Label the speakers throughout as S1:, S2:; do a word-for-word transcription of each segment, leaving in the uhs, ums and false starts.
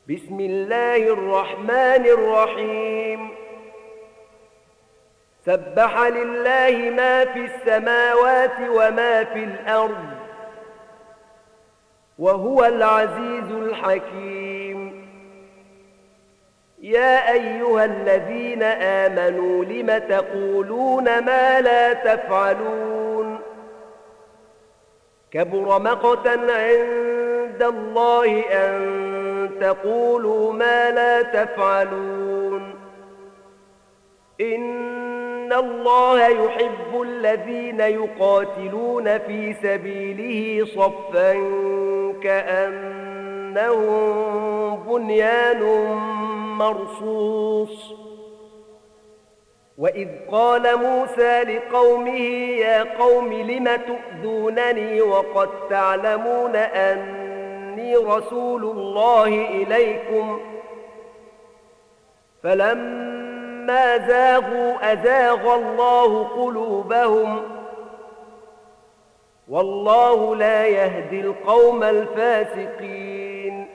S1: بسم الله الرحمن الرحيم. سبح لله ما في السماوات وما في الأرض وهو العزيز الحكيم. يا أيها الذين آمنوا لم تقولون ما لا تفعلون؟ كبر مقتا عند الله أن تقولوا ما لا تفعلون. إن الله يحب الذين يقاتلون في سبيله صفا كأنهم بنيان مرصوص. وإذ قال موسى لقومه يا قوم لم تؤذونني وقد تعلمون أني رسول الله إليكم؟ فلما زاغوا أزاغ الله قلوبهم والله لا يهدي القوم الفاسقين.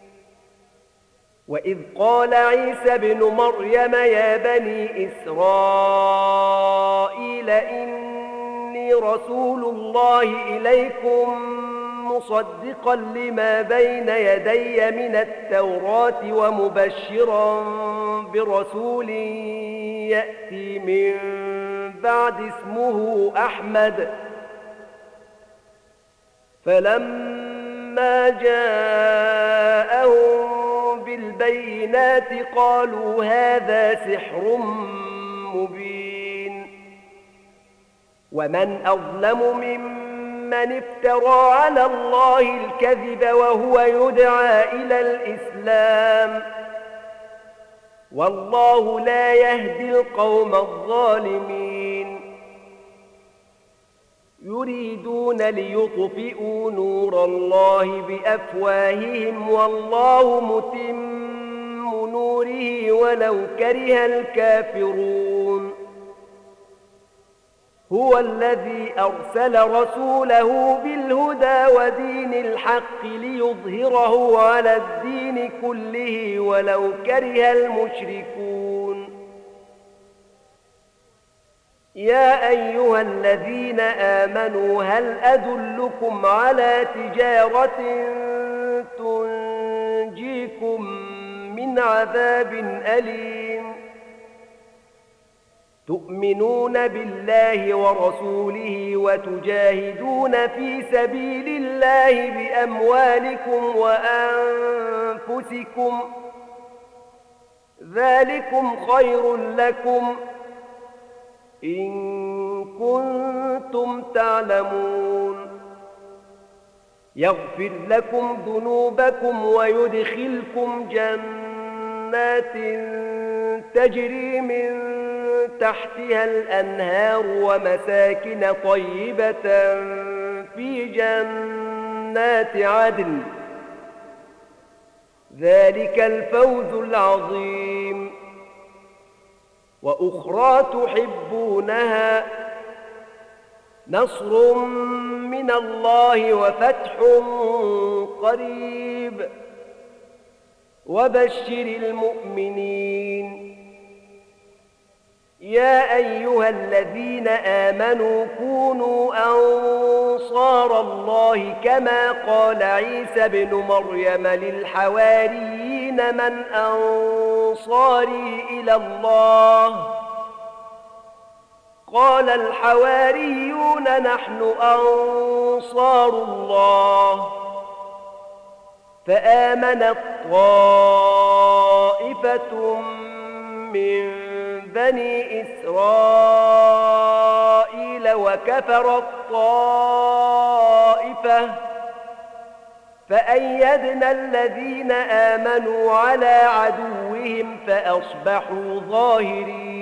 S1: وإذ قال عيسى ابن مريم يا بني إسرائيل إني رسول الله إليكم مصدقا لما بين يدي من التوراة ومبشرا برسول يأتي من بعد اسمه أحمد. فلما جاءهم بالبينات قالوا هذا سحر مبين. ومن أظلم ممن افترى على الله الكذب وهو يدعى إلى الإسلام والله لا يهدي القوم الظالمين. يريدون ليطفئوا نور الله بأفواههم والله متم نوره ولو كره الكافرون. هو الذي أرسل رسوله بالهدى ودين الحق ليظهره على الدين كله ولو كره المشركون. يا أيها الذين آمنوا هل أدلكم على تجارة تنجيكم من عذاب أليم؟ تؤمنون بالله ورسوله وتجاهدون في سبيل الله بأموالكم وأنفسكم ذلكم خير لكم إن كنتم تعلمون. يغفر لكم ذنوبكم ويدخلكم جنات تجري من تحتها الأنهار ومساكن طيبة في جنات عدن ذلك الفوز العظيم. وأخرى تحبونها نصر من الله وفتح قريب وبشر المؤمنين. يا أيها الذين آمنوا كونوا أنصار الله كما قال عيسى ابن مريم للحواريين من أنصاري إلى الله؟ قال الحواريون نحن أنصار الله. فآمنت طائفة من بني إسرائيل وكفرت طائفة فأيدنا الذين آمنوا على عدوهم فأصبحوا ظاهرين.